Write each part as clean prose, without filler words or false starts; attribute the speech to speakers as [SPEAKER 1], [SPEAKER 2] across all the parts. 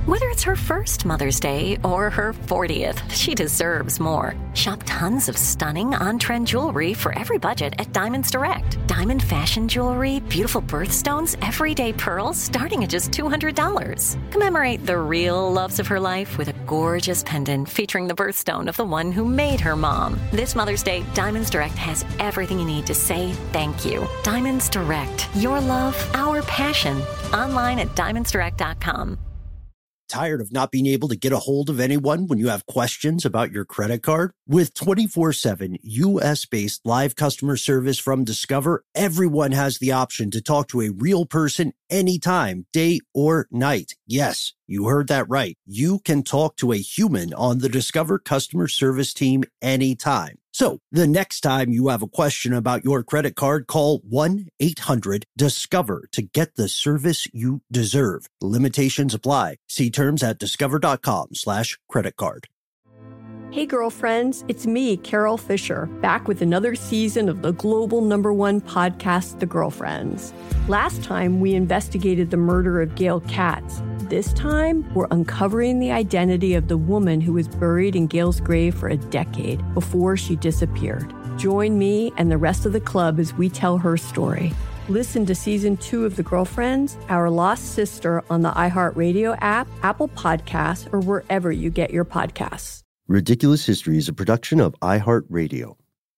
[SPEAKER 1] Whether it's her first Mother's Day or her 40th, she deserves more. Shop tons of stunning on-trend jewelry for every budget at Diamonds Direct. Diamond fashion jewelry, beautiful birthstones, everyday pearls starting at just $200. Commemorate the real loves of her life with a gorgeous pendant featuring the birthstone of the one who made her mom. This Mother's Day, Diamonds Direct has everything you need to say thank you. Diamonds Direct. Your love, our passion. Online at diamondsdirect.com.
[SPEAKER 2] Tired of not being able to get a hold of anyone when you have questions about your credit card? With 24/7 U.S.-based live customer service from Discover, everyone has the option to talk to a real person anytime, day or night. Yes, you heard that right. You can talk to a human on the Discover customer service team anytime. So the next time you have a question about your credit card, call 1-800-DISCOVER to get the service you deserve. Limitations apply. See terms at discover.com/credit card.
[SPEAKER 3] Hey girlfriends, it's me, Carol Fisher, back with another season of the global #1 podcast, The Girlfriends. Last time, we investigated the murder of Gail Katz. This time, we're uncovering the identity of the woman who was buried in Gail's grave for a decade before she disappeared. Join me and the rest of the club as we tell her story. Listen to Season 2 of The Girlfriends, Our Lost Sister on the iHeartRadio app, Apple Podcasts, or wherever you get your podcasts.
[SPEAKER 2] Ridiculous History is a production of iHeartRadio.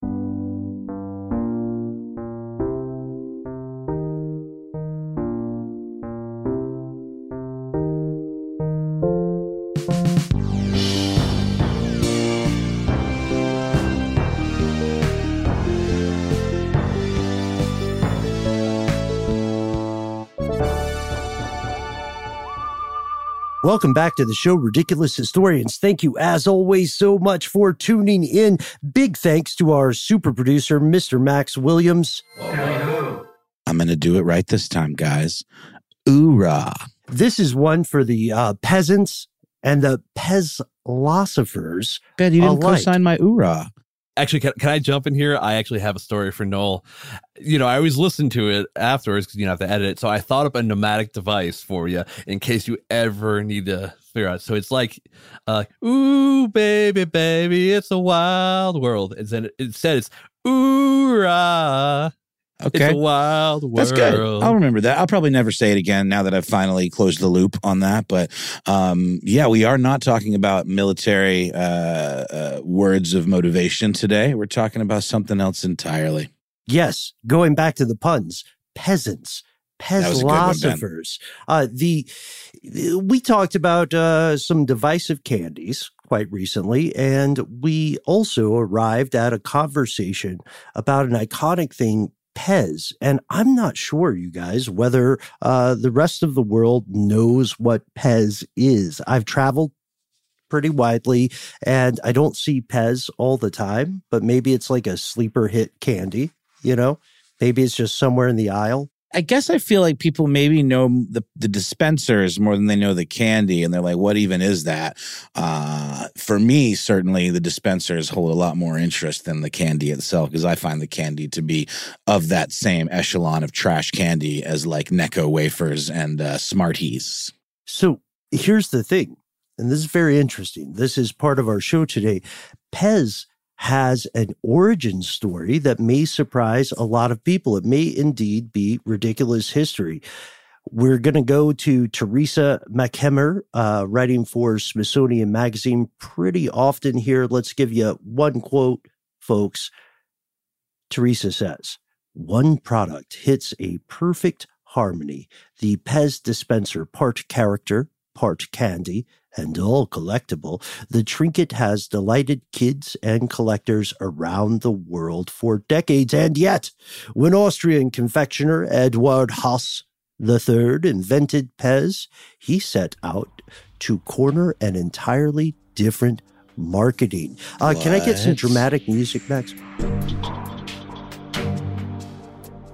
[SPEAKER 2] Welcome back to the show, Ridiculous Historians. Thank you, as always, so much for tuning in. Big thanks to our super producer, Mr. Max Williams.
[SPEAKER 4] I'm going to do it right this time, guys. Oorah.
[SPEAKER 2] This is one for the peasants and the Pezlosophers.
[SPEAKER 4] Ben, you didn't co-sign my oorah.
[SPEAKER 5] Actually, can I jump in here? I actually have a story for Noel. I always listen to it afterwards because you have to edit it. So I thought up a nomadic device for you in case you ever need to figure out. So it's like, ooh, baby, baby, it's a wild world. Instead it's oorah.
[SPEAKER 4] Okay.
[SPEAKER 5] It's a wild world.
[SPEAKER 4] That's good. I'll remember that. I'll probably never say it again now that I've finally closed the loop on that. But yeah, we are not talking about military words of motivation today. We're talking about something else entirely.
[SPEAKER 2] Yes, going back to the puns, peasants. Pezlosophers. We talked about some divisive candies quite recently, and we also arrived at a conversation about an iconic thing, Pez. And I'm not sure, you guys, whether the rest of the world knows what Pez is. I've traveled pretty widely, and I don't see Pez all the time, but maybe it's like a sleeper hit candy, Maybe it's just somewhere in the aisle.
[SPEAKER 4] I guess I feel like people maybe know the dispensers more than they know the candy, and they're like, what even is that? For me, certainly, the dispensers hold a lot more interest than the candy itself, because I find the candy to be of that same echelon of trash candy as like Necco wafers and Smarties.
[SPEAKER 2] So here's the thing, and this is very interesting. This is part of our show today. Pez has an origin story that may surprise a lot of people. It may indeed be ridiculous history. We're going to go to Teresa McHemmer, writing for Smithsonian Magazine pretty often here. Let's give you one quote, folks. Teresa says, "One product hits a perfect harmony. The Pez dispenser, part character, part candy, and all collectible. The trinket has delighted kids and collectors around the world for decades. And yet, when Austrian confectioner Eduard Haas III invented Pez, he set out to corner an entirely different marketing." Can I get some dramatic music, Max?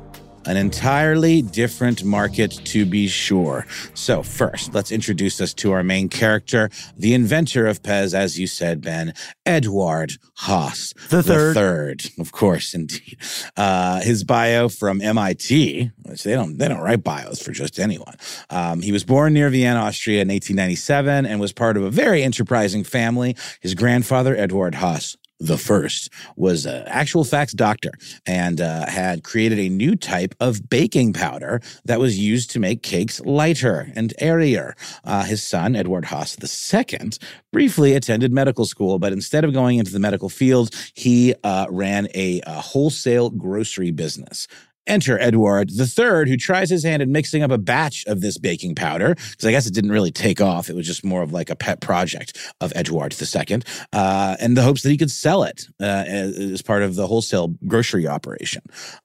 [SPEAKER 4] An entirely different market, to be sure. So first, let's introduce us to our main character, the inventor of Pez, as you said, Ben, Eduard Haas.
[SPEAKER 2] The
[SPEAKER 4] third, of course, indeed. His bio from MIT, which they don't write bios for just anyone. He was born near Vienna, Austria in 1897 and was part of a very enterprising family. His grandfather, Eduard Haas the first, was an actual facts doctor and had created a new type of baking powder that was used to make cakes lighter and airier. His son, Eduard Haas II, briefly attended medical school, but instead of going into the medical field, he ran a wholesale grocery business. Enter Eduard III, who tries his hand at mixing up a batch of this baking powder, because I guess it didn't really take off. It was just more of like a pet project of Eduard II, in the hopes that he could sell it as part of the wholesale grocery operation.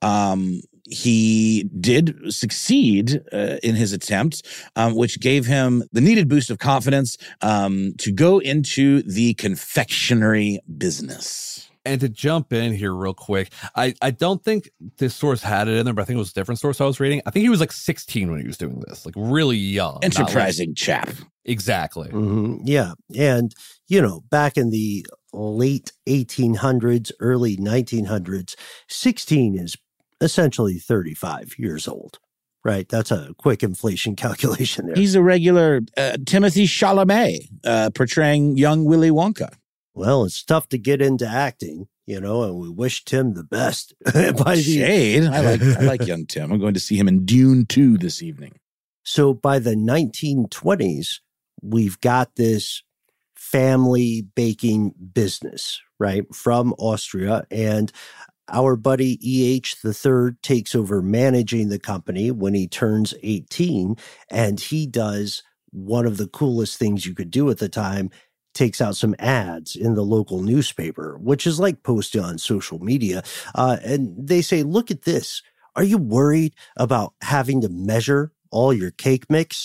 [SPEAKER 4] He did succeed in his attempt, which gave him the needed boost of confidence to go into the confectionery business.
[SPEAKER 5] And to jump in here real quick, I don't think this source had it in there, but I think it was a different source I was reading. I think he was like 16 when he was doing this, like really young.
[SPEAKER 4] Enterprising chap.
[SPEAKER 5] Exactly.
[SPEAKER 2] Mm-hmm. Yeah. And, back in the late 1800s, early 1900s, 16 is essentially 35 years old. Right. That's a quick inflation calculation there.
[SPEAKER 4] He's a regular Timothy Chalamet portraying young Willy Wonka.
[SPEAKER 2] Well, it's tough to get into acting, and we wish Tim the best.
[SPEAKER 4] Shade. I like young Tim. I'm going to see him in Dune 2 this evening.
[SPEAKER 2] So by the 1920s, we've got this family baking business, right, from Austria. And our buddy E.H. III takes over managing the company when he turns 18. And he does one of the coolest things you could do at the time, takes out some ads in the local newspaper, which is like posting on social media. And they say, look at this. Are you worried about having to measure all your cake mix?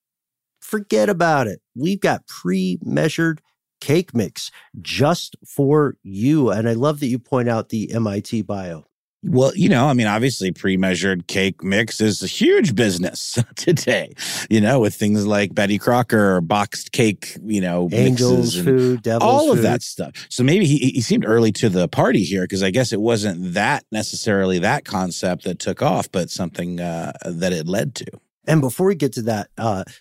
[SPEAKER 2] Forget about it. We've got pre-measured cake mix just for you. And I love that you point out the MIT bio.
[SPEAKER 4] Well, obviously pre-measured cake mix is a huge business today, with things like Betty Crocker or boxed cake,
[SPEAKER 2] Angels
[SPEAKER 4] mixes
[SPEAKER 2] food, devil's
[SPEAKER 4] all
[SPEAKER 2] food.
[SPEAKER 4] Of that stuff. So maybe he seemed early to the party here, because I guess it wasn't that necessarily that concept that took off, but something that it led to.
[SPEAKER 2] And before we get to that,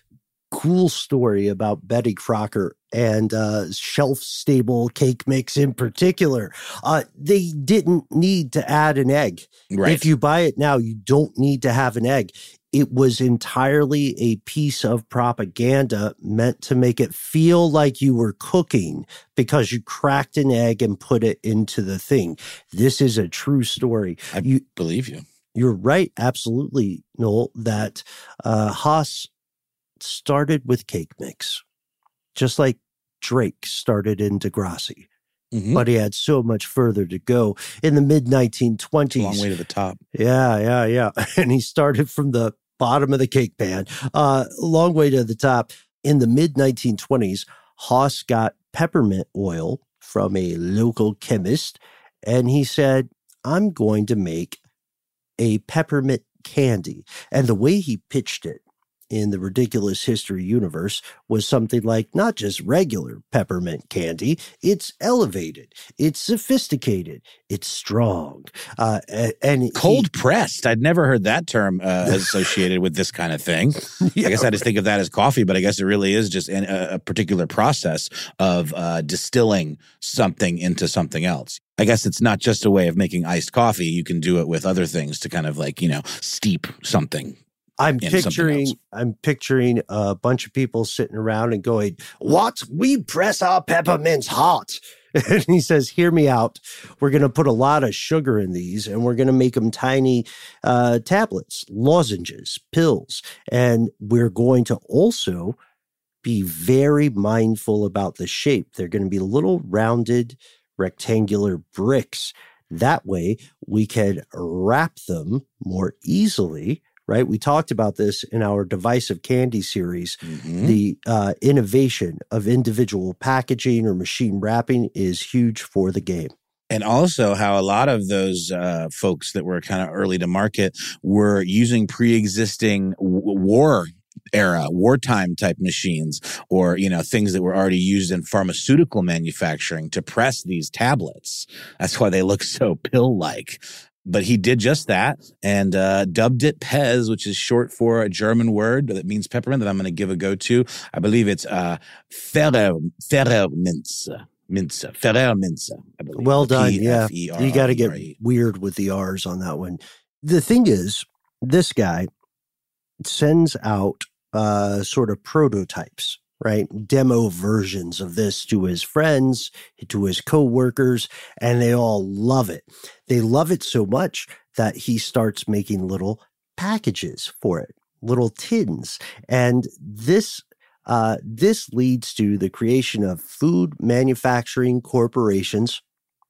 [SPEAKER 2] cool story about Betty Crocker and shelf-stable cake mix in particular. They didn't need to add an egg.
[SPEAKER 4] Right.
[SPEAKER 2] If you buy it now, you don't need to have an egg. It was entirely a piece of propaganda meant to make it feel like you were cooking because you cracked an egg and put it into the thing. This is a true story.
[SPEAKER 4] I believe you.
[SPEAKER 2] You're right, absolutely, Noel, that Haas started with cake mix, just like Drake started in Degrassi. Mm-hmm. But he had so much further to go. In the mid-1920s.
[SPEAKER 4] Long way to the top.
[SPEAKER 2] Yeah. And he started from the bottom of the cake pan. Long way to the top. In the mid-1920s, Haas got peppermint oil from a local chemist, and he said, I'm going to make a peppermint candy. And the way he pitched it in the Ridiculous History universe was something like not just regular peppermint candy, it's elevated, it's sophisticated, it's strong. And
[SPEAKER 4] cold pressed. I'd never heard that term associated with this kind of thing. Yeah, I guess I just think of that as coffee, but I guess it really is just a particular process of distilling something into something else. I guess it's not just a way of making iced coffee. You can do it with other things to kind of like, steep something.
[SPEAKER 2] I'm picturing a bunch of people sitting around and going, what? We press our peppermints hot. And he says, hear me out. We're going to put a lot of sugar in these, and we're going to make them tiny tablets, lozenges, pills. And we're going to also be very mindful about the shape. They're going to be little rounded rectangular bricks. That way we can wrap them more easily. Right? We talked about this in our Divisive Candy series. Mm-hmm. The innovation of individual packaging or machine wrapping is huge for the game.
[SPEAKER 4] And also how a lot of those folks that were kind of early to market were using pre-existing wartime type machines, or, things that were already used in pharmaceutical manufacturing to press these tablets. That's why they look so pill-like. But he did just that and dubbed it Pez, which is short for a German word that means peppermint that I'm going to give a go to. I believe it's Pfefferminz. Pfefferminz.
[SPEAKER 2] Well done. Yeah. You got to get weird with the R's on that one. The thing is, this guy sends out sort of prototypes, right? Demo versions of this to his friends, to his coworkers, and they all love it. They love it so much that he starts making little packages for it, little tins. And this leads to the creation of Food Manufacturing Corporation's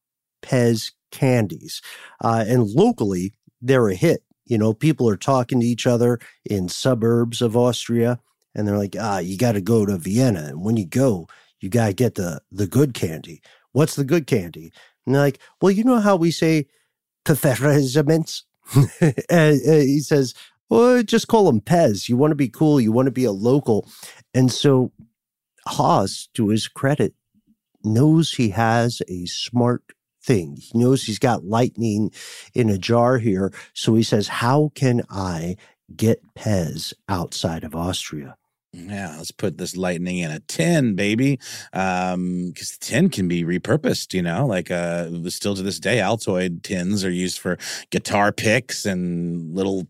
[SPEAKER 2] Pez candies. And locally, they're a hit. People are talking to each other in suburbs of Austria, and they're like, you got to go to Vienna. And when you go, you got to get the good candy. What's the good candy? And they're like, well, you know how we say Pfefferminz? And he says, well, just call them Pez. You want to be cool. You want to be a local. And so Haas, to his credit, knows he has a smart thing. He knows he's got lightning in a jar here. So he says, how can I get Pez outside of Austria?
[SPEAKER 4] Yeah, let's put this lightning in a tin, baby. Because the tin can be repurposed, still to this day, Altoid tins are used for guitar picks and little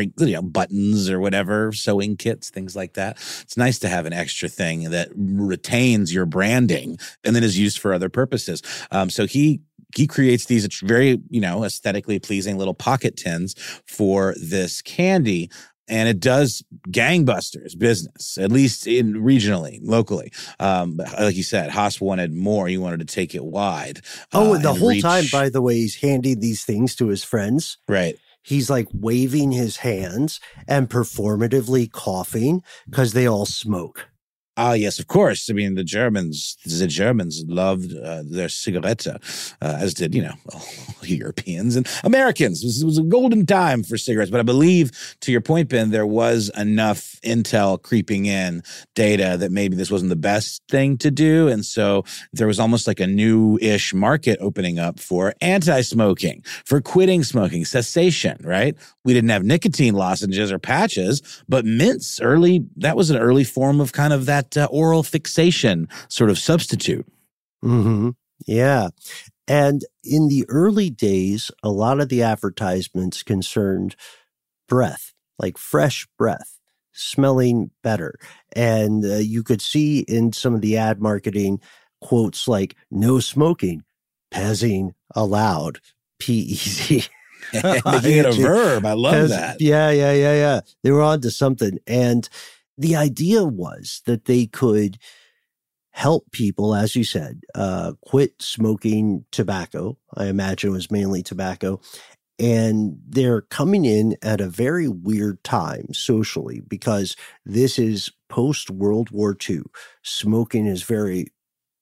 [SPEAKER 4] buttons or whatever, sewing kits, things like that. It's nice to have an extra thing that retains your branding and then is used for other purposes. So he creates these very, aesthetically pleasing little pocket tins for this candy. And it does gangbusters business, at least regionally, locally. But like you said, Haas wanted more. He wanted to take it wide.
[SPEAKER 2] The whole time, by the way, he's handing these things to his friends.
[SPEAKER 4] Right.
[SPEAKER 2] He's like waving his hands and performatively coughing because they all smoke.
[SPEAKER 4] Yes, of course. I mean, the Germans loved their cigarette, as did, Europeans and Americans. It was a golden time for cigarettes. But I believe, to your point, Ben, there was enough intel creeping in, data, that maybe this wasn't the best thing to do. And so there was almost like a new-ish market opening up for anti-smoking, for quitting smoking, cessation, right? We didn't have nicotine lozenges or patches, but mints that was an early form of kind of that oral fixation sort of substitute.
[SPEAKER 2] Mm-hmm. Yeah. And in the early days, a lot of the advertisements concerned breath, like fresh breath, smelling better. And you could see in some of the ad marketing quotes like, no smoking, pezzing allowed, P-E-Z.
[SPEAKER 4] Making it a verb. I love that.
[SPEAKER 2] Yeah. They were on to something. And the idea was that they could help people, as you said, quit smoking tobacco. I imagine it was mainly tobacco. And they're coming in at a very weird time socially, because this is post-World War II. Smoking is very,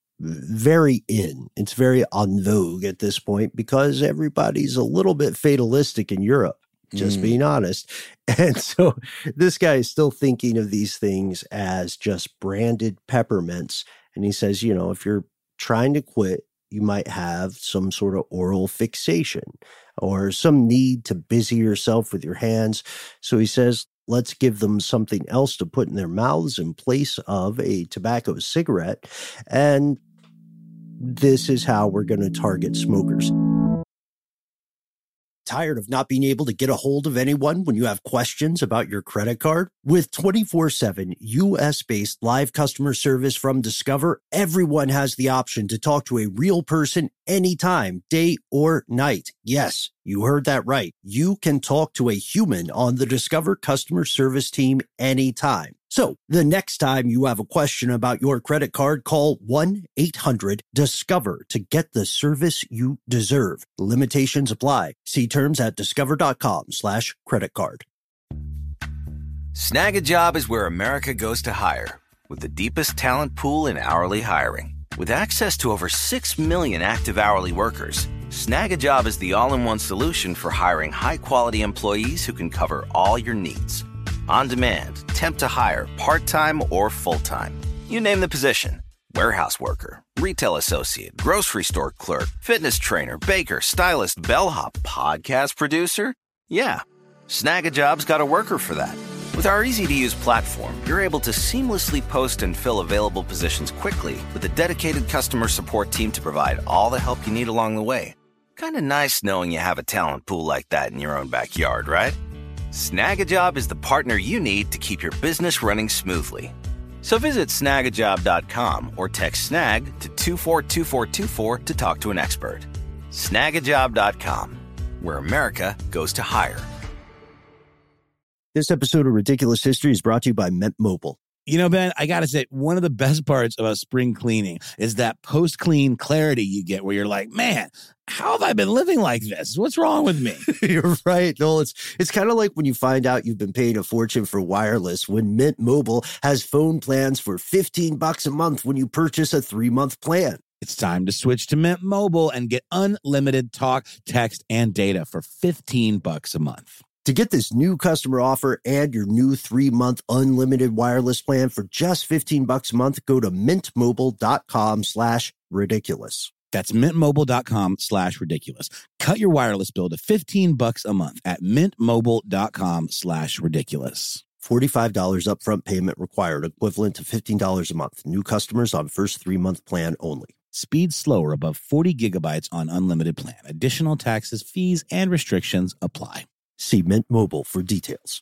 [SPEAKER 2] very in. It's very en vogue at this point because everybody's a little bit fatalistic in Europe. Just being honest. And so this guy is still thinking of these things as just branded peppermints. And he says, if you're trying to quit, you might have some sort of oral fixation or some need to busy yourself with your hands. So he says, let's give them something else to put in their mouths in place of a tobacco cigarette. And this is how we're going to target smokers. Tired of not being able to get a hold of anyone when you have questions about your credit card? With 24/7 U.S.-based live customer service from Discover, everyone has the option to talk to a real person anytime, day or night. Yes, you heard that right. You can talk to a human on the Discover customer service team anytime. So the next time you have a question about your credit card, call 1-800-DISCOVER to get the service you deserve. Limitations apply. See terms at discover.com/credit card.
[SPEAKER 6] Snag a Job is where America goes to hire, with the deepest talent pool in hourly hiring. With access to over 6 million active hourly workers, Snag-a-Job is the all-in-one solution for hiring high-quality employees who can cover all your needs. On demand, temp to hire, part-time or full-time. You name the position. Warehouse worker, retail associate, grocery store clerk, fitness trainer, baker, stylist, bellhop, podcast producer. Yeah, Snag-a-Job's got a worker for that. With our easy-to-use platform, you're able to seamlessly post and fill available positions quickly with a dedicated customer support team to provide all the help you need along the way. Kind of nice knowing you have a talent pool like that in your own backyard, right? Snag-a-Job is the partner you need to keep your business running smoothly. So visit snagajob.com or text snag to 242424 to talk to an expert. Snagajob.com, where America goes to hire.
[SPEAKER 2] This episode of Ridiculous History is brought to you by Mint Mobile.
[SPEAKER 4] You know, Ben, I got to say, one of the best parts about spring cleaning is that post-clean clarity you get where you're like, man, how have I been living like this? What's wrong with me?
[SPEAKER 2] You're right, Noel. It's kind of like when you find out you've been paying a fortune for wireless when Mint Mobile has phone plans for $15 a month when you purchase a 3-month plan.
[SPEAKER 4] It's time to switch to Mint Mobile and get unlimited talk, text, and data for $15 a month.
[SPEAKER 2] To get this new customer offer and your new 3-month unlimited wireless plan for just $15 a month, go to mintmobile.com/ridiculous.
[SPEAKER 4] That's mintmobile.com/ridiculous. Cut your wireless bill to $15 a month at mintmobile.com/ridiculous.
[SPEAKER 2] $45 upfront payment required, equivalent to $15 a month. New customers on first 3-month plan only.
[SPEAKER 4] Speed slower above 40 gigabytes on unlimited plan. Additional taxes, fees, and restrictions apply.
[SPEAKER 2] See Mint Mobile for details.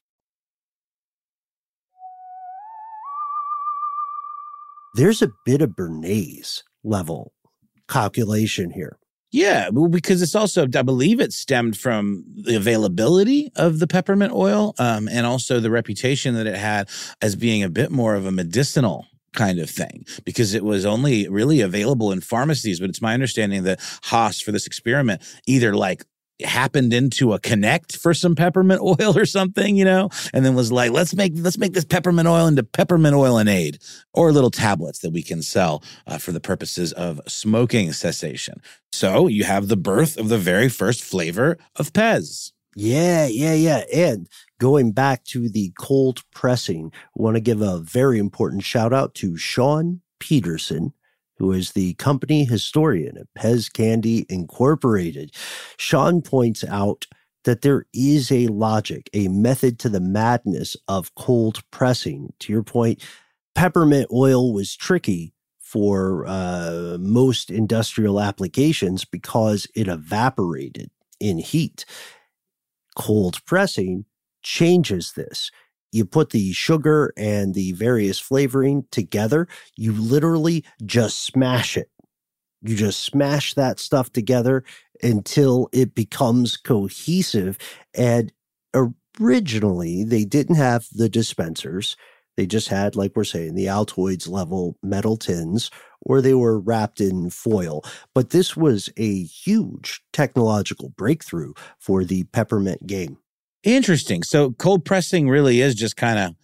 [SPEAKER 2] There's a bit of Bernays level calculation here.
[SPEAKER 4] Yeah, well, because it's also, I believe it stemmed from the availability of the peppermint oil and also the reputation that it had as being a bit more of a medicinal kind of thing, because it was only really available in pharmacies. But it's my understanding that Haas, for this experiment, either happened into a Connect for some peppermint oil or something, and then was like, let's make this peppermint oil into peppermint oilonade, or little tablets that we can sell for the purposes of smoking cessation. So you have the birth of the very first flavor of Pez.
[SPEAKER 2] Yeah. And going back to the cold pressing, I want to give a very important shout out to Sean Peterson, who is the company historian at Pez Candy Incorporated. Sean points out that there is a logic, a method to the madness of cold pressing. To your point, peppermint oil was tricky for most industrial applications because it evaporated in heat. Cold pressing changes this. You put the sugar and the various flavoring together. You literally just smash it. You just smash that stuff together until it becomes cohesive. And originally, they didn't have the dispensers. They just had, like we're saying, the Altoids level metal tins, or they were wrapped in foil. But this was a huge technological breakthrough for the peppermint game.
[SPEAKER 4] Interesting. So cold pressing really is just kind of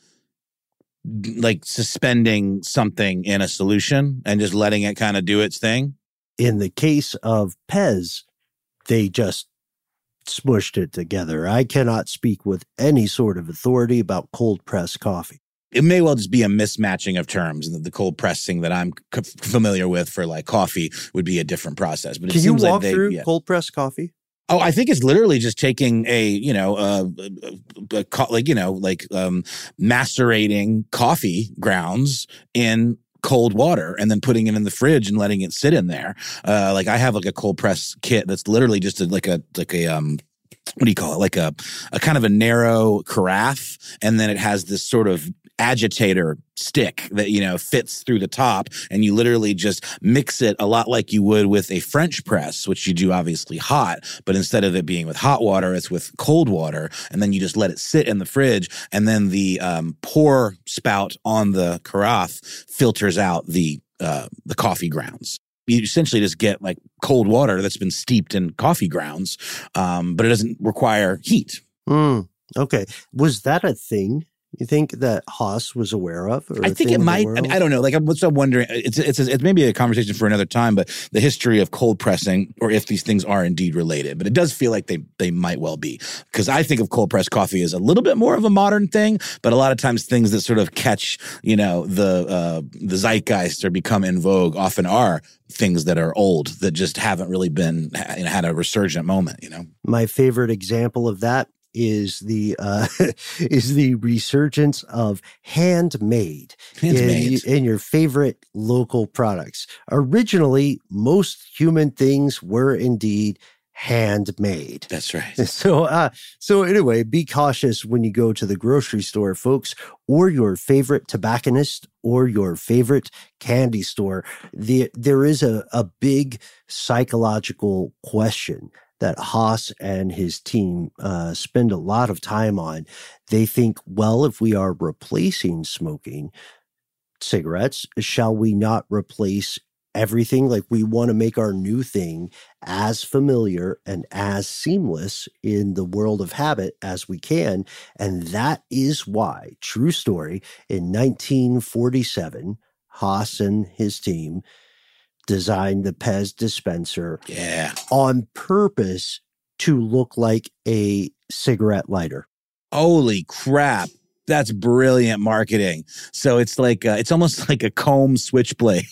[SPEAKER 4] like suspending something in a solution and just letting it kind of do its thing.
[SPEAKER 2] In the case of Pez, they just smushed it together. I cannot speak with any sort of authority about cold press coffee.
[SPEAKER 4] It may well just be a mismatching of terms, and the cold pressing that I'm familiar with for like coffee would be a different process. But
[SPEAKER 2] Can you walk through cold press coffee?
[SPEAKER 4] Oh, I think it's literally just taking macerating coffee grounds in cold water and then putting it in the fridge and letting it sit in there. I have a cold press kit that's literally just what do you call it? Like a kind of a narrow carafe, and then it has this sort of agitator stick that, fits through the top, and you literally just mix it a lot like you would with a French press, which you do obviously hot, but instead of it being with hot water, it's with cold water, and then you just let it sit in the fridge, and then the pour spout on the carafe filters out the coffee grounds. You essentially just get like cold water that's been steeped in coffee grounds, but it doesn't require heat.
[SPEAKER 2] Okay. Was that a thing You think that Haas was aware of? Or
[SPEAKER 4] I think it might. I mean, I don't know. Like, I'm wondering. It's maybe a conversation for another time. But the history of cold pressing, or if these things are indeed related, but it does feel like they might well be. Because I think of cold pressed coffee as a little bit more of a modern thing, but a lot of times things that sort of catch, the zeitgeist or become in vogue often are things that are old that just haven't really been had a resurgent moment.
[SPEAKER 2] My favorite example of that is the resurgence of handmade in your favorite local products. Originally, most human things were indeed handmade.
[SPEAKER 4] That's right.
[SPEAKER 2] So anyway, be cautious when you go to the grocery store, folks, or your favorite tobacconist or your favorite candy store. There is a big psychological question that Haas and his team spend a lot of time on. They think, well, if we are replacing smoking cigarettes, shall we not replace everything? Like, we want to make our new thing as familiar and as seamless in the world of habit as we can. And that is why, true story, in 1947, Haas and his team designed the Pez dispenser on purpose to look like a cigarette lighter.
[SPEAKER 4] Holy crap. That's brilliant marketing. So it's like it's almost like a comb switchblade.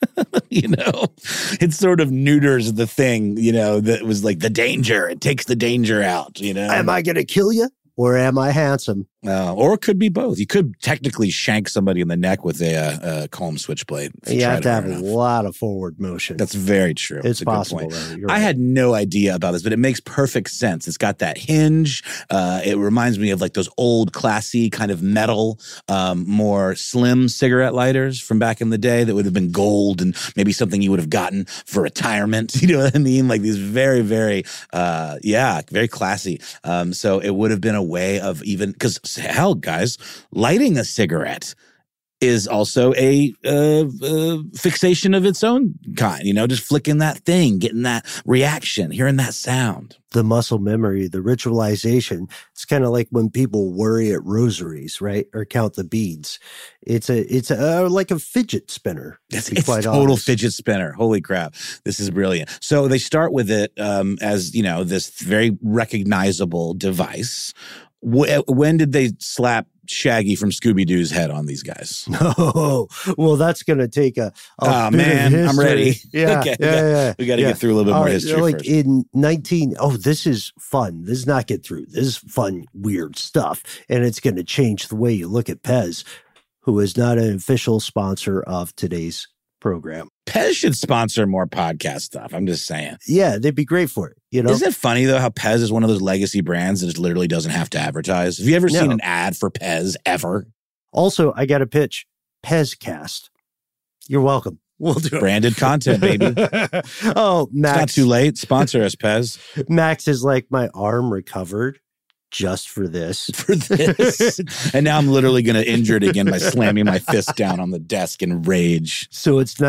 [SPEAKER 4] It sort of neuters the thing, that was like the danger. It takes the danger out,
[SPEAKER 2] Am I going to kill you? Or am I handsome?
[SPEAKER 4] Or it could be both. You could technically shank somebody in the neck with a comb switchblade.
[SPEAKER 2] You have to have a lot of forward motion.
[SPEAKER 4] That's very true.
[SPEAKER 2] It's possible.
[SPEAKER 4] Right. I had no idea about this, but it makes perfect sense. It's got that hinge. It reminds me of like those old, classy kind of metal, more slim cigarette lighters from back in the day that would have been gold and maybe something you would have gotten for retirement. You know what I mean? Like these very, very, very classy. So it would have been a way of even, because hell, guys, lighting a cigarette is also a fixation of its own kind, just flicking that thing, getting that reaction, hearing that sound.
[SPEAKER 2] The muscle memory, the ritualization. It's kind of like when people worry at rosaries, right? Or count the beads. It's like a fidget spinner.
[SPEAKER 4] It's total fidget spinner. Holy crap. This is brilliant. So they start with it as, this very recognizable device. When did they slap Shaggy from Scooby-Doo's head on these guys?
[SPEAKER 2] No. Well, that's going to take a
[SPEAKER 4] oh,
[SPEAKER 2] bit
[SPEAKER 4] man,
[SPEAKER 2] of
[SPEAKER 4] I'm ready.
[SPEAKER 2] Yeah,
[SPEAKER 4] okay, We got to get through a little bit more history
[SPEAKER 2] like
[SPEAKER 4] first.
[SPEAKER 2] In this is fun. This is not get through. This is fun, weird stuff. And it's going to change the way you look at Pez, who is not an official sponsor of today's program.
[SPEAKER 4] Pez should sponsor more podcast stuff. I'm just saying.
[SPEAKER 2] Yeah, they'd be great for it.
[SPEAKER 4] Isn't it funny, though, how Pez is one of those legacy brands that just literally doesn't have to advertise? Have you ever seen an ad for Pez ever?
[SPEAKER 2] Also, I got a pitch. Pezcast. You're welcome. We'll do it.
[SPEAKER 4] Branded content, baby.
[SPEAKER 2] Oh, Max.
[SPEAKER 4] It's not too late. Sponsor us, Pez.
[SPEAKER 2] Max is like, my arm recovered just for this.
[SPEAKER 4] And now I'm literally going to injure it again by slamming my fist down on the desk in rage.
[SPEAKER 2] So it's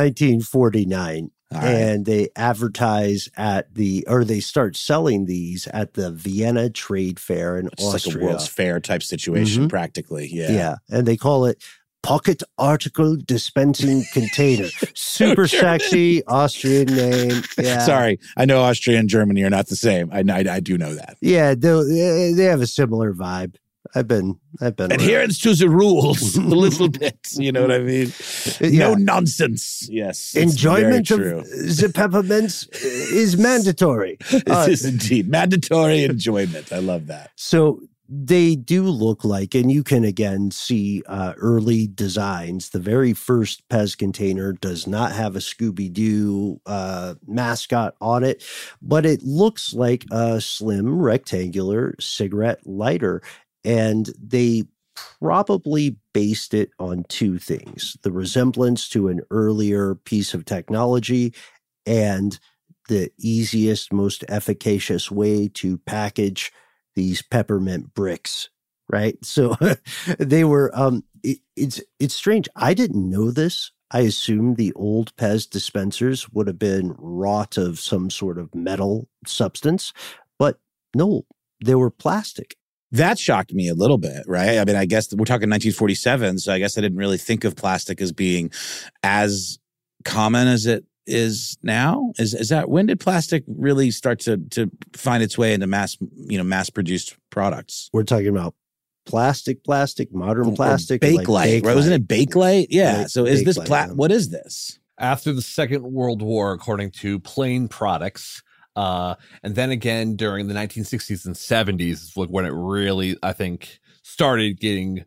[SPEAKER 2] 1949.
[SPEAKER 4] Right.
[SPEAKER 2] And they advertise they start selling these at the Vienna Trade Fair in Austria.
[SPEAKER 4] It's like a World's Fair type situation, practically. Yeah.
[SPEAKER 2] Yeah. And they call it Pocket Article Dispensing Container. Super sexy Austrian name. Yeah.
[SPEAKER 4] Sorry. I know Austria and Germany are not the same. I do know that.
[SPEAKER 2] Yeah. They have a similar vibe. I've been
[SPEAKER 4] adherence to the rules a little bit. You know what I mean? No nonsense. Yes.
[SPEAKER 2] Enjoyment of the peppermints is mandatory.
[SPEAKER 4] This is indeed mandatory enjoyment. I love that.
[SPEAKER 2] So they do look like, and you can again see early designs. The very first Pez container does not have a Scooby-Doo mascot on it, but it looks like a slim rectangular cigarette lighter. And they probably based it on two things: the resemblance to an earlier piece of technology and the easiest, most efficacious way to package these peppermint bricks, right? So they were, it's strange. I didn't know this. I assumed the old Pez dispensers would have been wrought of some sort of metal substance, but no, they were plastic.
[SPEAKER 4] That shocked me a little bit, right? I mean, I guess we're talking 1947, so I guess I didn't really think of plastic as being as common as it is now. Is that, when did plastic really start to find its way into mass produced products?
[SPEAKER 2] We're talking about plastic, modern plastic.
[SPEAKER 4] Bakelite, like right? Wasn't it Bakelite? Yeah.
[SPEAKER 2] Right.
[SPEAKER 4] So is this,
[SPEAKER 2] yeah.
[SPEAKER 4] What is this?
[SPEAKER 5] After the Second World War, according to Plain Products, and then again during the 1960s and 70s is when it really, I think, started getting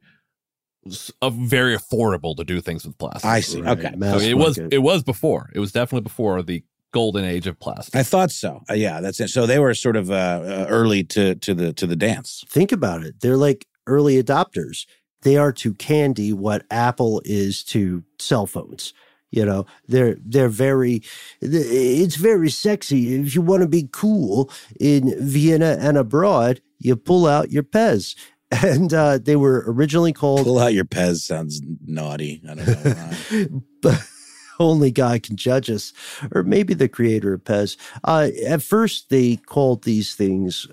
[SPEAKER 5] very affordable to do things with plastic.
[SPEAKER 4] I see.
[SPEAKER 2] Right.
[SPEAKER 4] Okay.
[SPEAKER 2] Mass
[SPEAKER 5] So it
[SPEAKER 2] market.
[SPEAKER 5] was before. It was definitely before the golden age of plastic.
[SPEAKER 4] I thought so. Yeah, that's it. So they were sort of early to the dance.
[SPEAKER 2] Think about it. They're like early adopters. They are to candy what Apple is to cell phones. You know, they're very, it's very sexy. If you want to be cool in Vienna and abroad, you pull out your Pez. And they were originally called...
[SPEAKER 4] Pull out your Pez sounds naughty. I don't know why.
[SPEAKER 2] But only God can judge us. Or maybe the creator of Pez. At first, they called these things,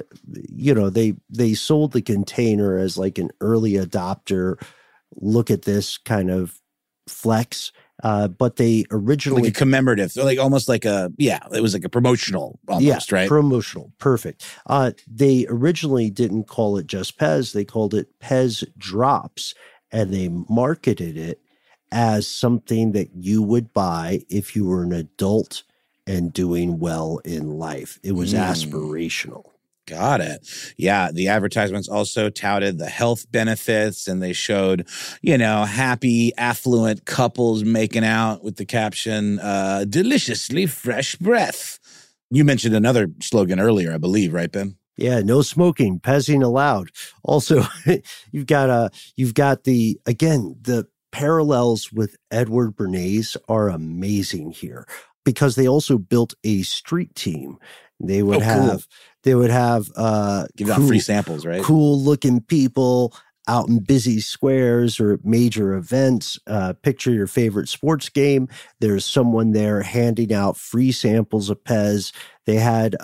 [SPEAKER 2] they sold the container as like an early adopter, look at this kind of flex. But they originally...
[SPEAKER 4] Like a commemorative, like almost like it was like a promotional almost, right?
[SPEAKER 2] Promotional. Perfect. They originally didn't call it just Pez. They called it Pez Drops, and they marketed it as something that you would buy if you were an adult and doing well in life. It was aspirational.
[SPEAKER 4] Got it. Yeah. The advertisements also touted the health benefits, and they showed, happy, affluent couples making out with the caption, deliciously fresh breath. You mentioned another slogan earlier, I believe, right, Ben?
[SPEAKER 2] Yeah, no smoking, pezzing allowed. Also, you've got the parallels with Edward Bernays are amazing here, because they also built a street team. They would have
[SPEAKER 4] give out free samples, right?
[SPEAKER 2] Cool looking people out in busy squares or major events. Picture your favorite sports game. There's someone there handing out free samples of Pez. They had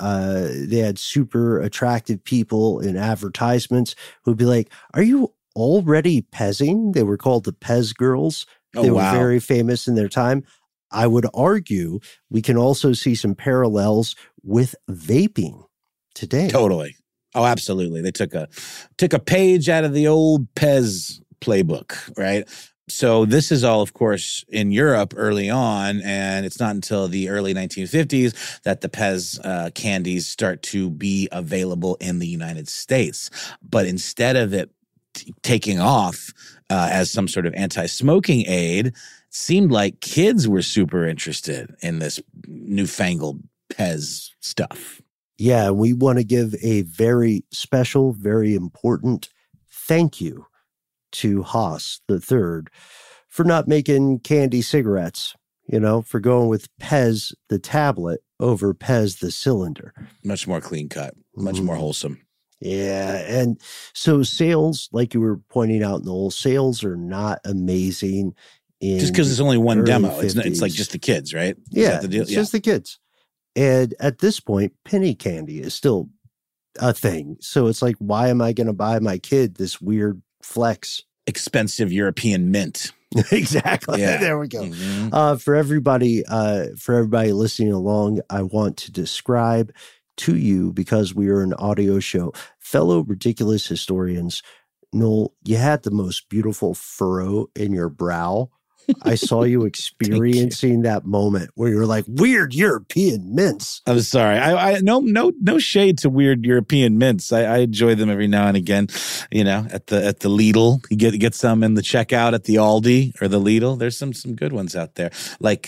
[SPEAKER 2] super attractive people in advertisements who'd be like, "Are you already pezzing?" They were called the Pez Girls. They were very famous in their time. I would argue we can also see some parallels with vaping today.
[SPEAKER 4] Totally. Oh, absolutely. They took a page out of the old Pez playbook, right? So this is all, of course, in Europe early on, and it's not until the early 1950s that the Pez candies start to be available in the United States. But instead of it taking off as some sort of anti-smoking aid, seemed like kids were super interested in this newfangled Pez stuff.
[SPEAKER 2] Yeah, we want to give a very special, very important thank you to Haas III for not making candy cigarettes, for going with Pez the tablet over Pez the cylinder.
[SPEAKER 4] Much more clean cut, much more wholesome.
[SPEAKER 2] Yeah, and so sales, like you were pointing out, Noel, sales are not amazing.
[SPEAKER 4] Just because it's only one demo.
[SPEAKER 2] 50s.
[SPEAKER 4] It's like just the kids, right?
[SPEAKER 2] Yeah, it's just the kids. And at this point, penny candy is still a thing. So it's like, why am I going to buy my kid this weird flex?
[SPEAKER 4] Expensive European mint.
[SPEAKER 2] Exactly.
[SPEAKER 4] Yeah.
[SPEAKER 2] There we go.
[SPEAKER 4] Mm-hmm.
[SPEAKER 2] For everybody listening along, I want to describe to you, because we are an audio show, fellow ridiculous historians. Noel, you had the most beautiful furrow in your brow. I saw you experiencing that moment where you're like, weird European mints.
[SPEAKER 4] I'm sorry. I no shade to weird European mints. I enjoy them every now and again. At the Lidl, you get some in the checkout at the Aldi or the Lidl. There's some good ones out there. Like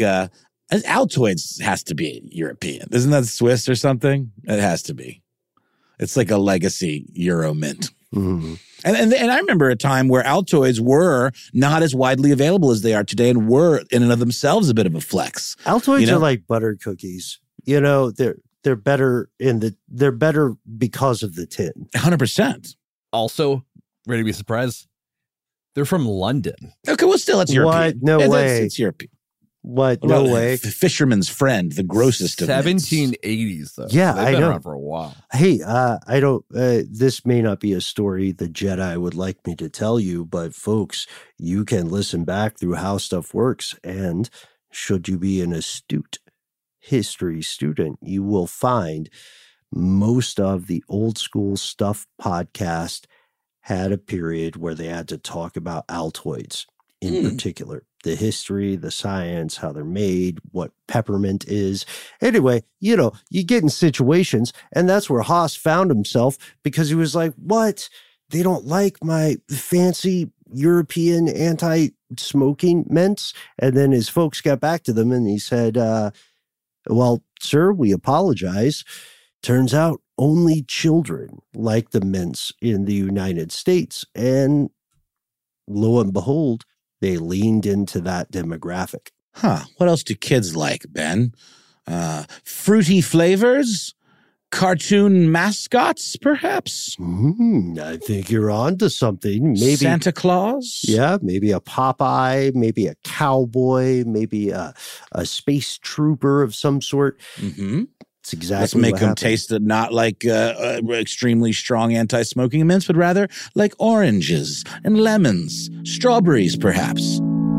[SPEAKER 4] Altoids has to be European. Isn't that Swiss or something? It has to be. It's like a legacy Euro mint.
[SPEAKER 2] Mm-hmm.
[SPEAKER 4] And I remember a time where Altoids were not as widely available as they are today, and were in and of themselves a bit of a flex.
[SPEAKER 2] Altoids are like butter cookies. They're better they're better because of the tin.
[SPEAKER 4] 100%.
[SPEAKER 5] Also, ready to be surprised? They're from London.
[SPEAKER 4] Okay, well, still, it's European.
[SPEAKER 2] What? No way.
[SPEAKER 4] It's European.
[SPEAKER 2] What? No way.
[SPEAKER 4] Fisherman's Friend, the grossest of mints.
[SPEAKER 5] 1780s, though.
[SPEAKER 2] Yeah,
[SPEAKER 5] They've
[SPEAKER 2] I
[SPEAKER 5] been
[SPEAKER 2] know.
[SPEAKER 5] around for a while.
[SPEAKER 2] Hey, I don't, this may not be a story the Jedi would like me to tell you, but folks, you can listen back through How Stuff Works. And should you be an astute history student, you will find most of the Old School Stuff podcast had a period where they had to talk about Altoids in particular. The history, the science, how they're made, what peppermint is. Anyway, you know, you get in situations, and that's where Haas found himself, because he was like, what? They don't like my fancy European anti-smoking mints? And then his folks got back to them, and he said, well, sir, we apologize. Turns out only children like the mints in the United States. And lo and behold, they leaned into that demographic.
[SPEAKER 4] Huh. What else do kids like, Ben? Fruity flavors? Cartoon mascots, perhaps?
[SPEAKER 2] I think you're on to something. Maybe
[SPEAKER 4] Santa Claus?
[SPEAKER 2] Yeah, maybe a Popeye, maybe a cowboy, maybe a space trooper of some sort.
[SPEAKER 4] Mm-hmm.
[SPEAKER 2] It's exactly
[SPEAKER 4] Let's make
[SPEAKER 2] what
[SPEAKER 4] them
[SPEAKER 2] happened.
[SPEAKER 4] taste not like extremely strong anti-smoking mints, but rather like oranges and lemons, strawberries, perhaps.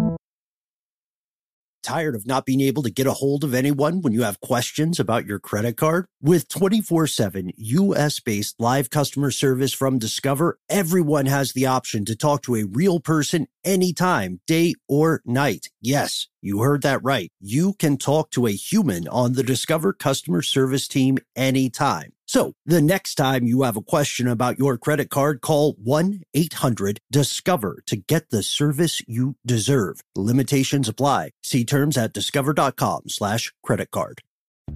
[SPEAKER 2] Tired of not being able to get a hold of anyone when you have questions about your credit card? With 24/7 U.S.-based live customer service from Discover, everyone has the option to talk to a real person anytime, day or night. Yes, you heard that right. You can talk to a human on the Discover customer service team anytime. So the next time you have a question about your credit card, call 1-800-DISCOVER to get the service you deserve. Limitations apply. See terms at discover.com/credit-card.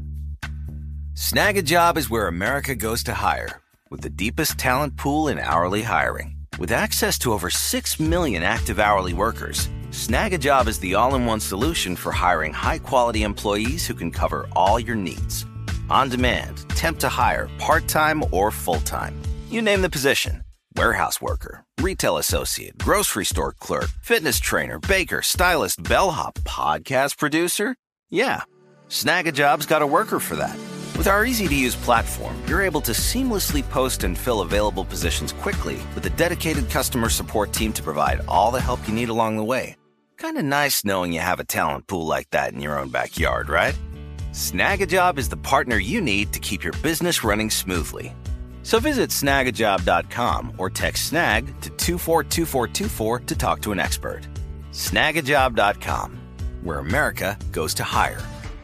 [SPEAKER 6] Snag a Job is where America goes to hire, with the deepest talent pool in hourly hiring. With access to over 6 million active hourly workers, Snag a Job is the all-in-one solution for hiring high-quality employees who can cover all your needs. On demand, temp to hire, part-time or full-time. You name the position. Warehouse worker, retail associate, grocery store clerk, fitness trainer, baker, stylist, bellhop, podcast producer. Yeah, Snag a Job's got a worker for that. With our easy-to-use platform, you're able to seamlessly post and fill available positions quickly with a dedicated customer support team to provide all the help you need along the way. Kind of nice knowing you have a talent pool like that in your own backyard, right? Snag a Job is the partner you need to keep your business running smoothly. So visit snagajob.com or text snag to 242424 to talk to an expert. Snagajob.com, where America goes to hire.